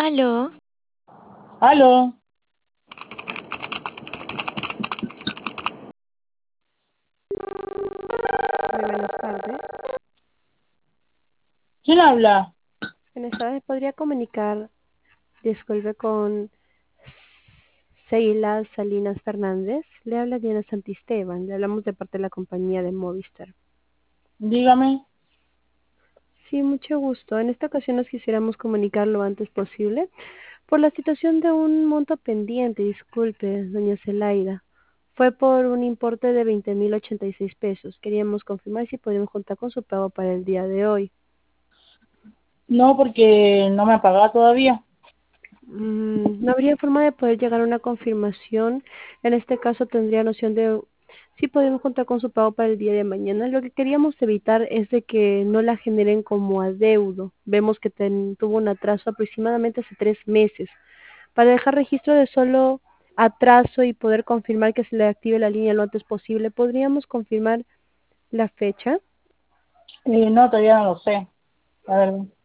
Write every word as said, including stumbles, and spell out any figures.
Aló, Aló, Muy buenas tardes. ¿quién habla? Buenas tardes. ¿Podría comunicar, disculpe, con Seila Salinas Fernández? Le habla Diana Santisteban. Le hablamos de parte de la compañía de Movistar. Dígame. Sí, mucho gusto. En esta ocasión nos quisiéramos comunicar lo antes posible por la situación de un monto pendiente. Disculpe, doña Zelaida. Fue por un importe de veinte mil ochenta y seis pesos. Queríamos confirmar si podemos contar con su pago para el día de hoy. No, porque no me ha pagado todavía. Mm, no habría forma de poder llegar a una confirmación. En este caso tendría noción de si podemos contar con su pago para el día de mañana. Lo que queríamos evitar es de que no la generen como adeudo. Vemos que ten- tuvo un atraso aproximadamente hace tres meses. Para dejar registro de solo atraso y poder confirmar que se le active la línea lo antes posible, ¿podríamos confirmar la fecha? Eh, no, todavía no lo sé. A ver.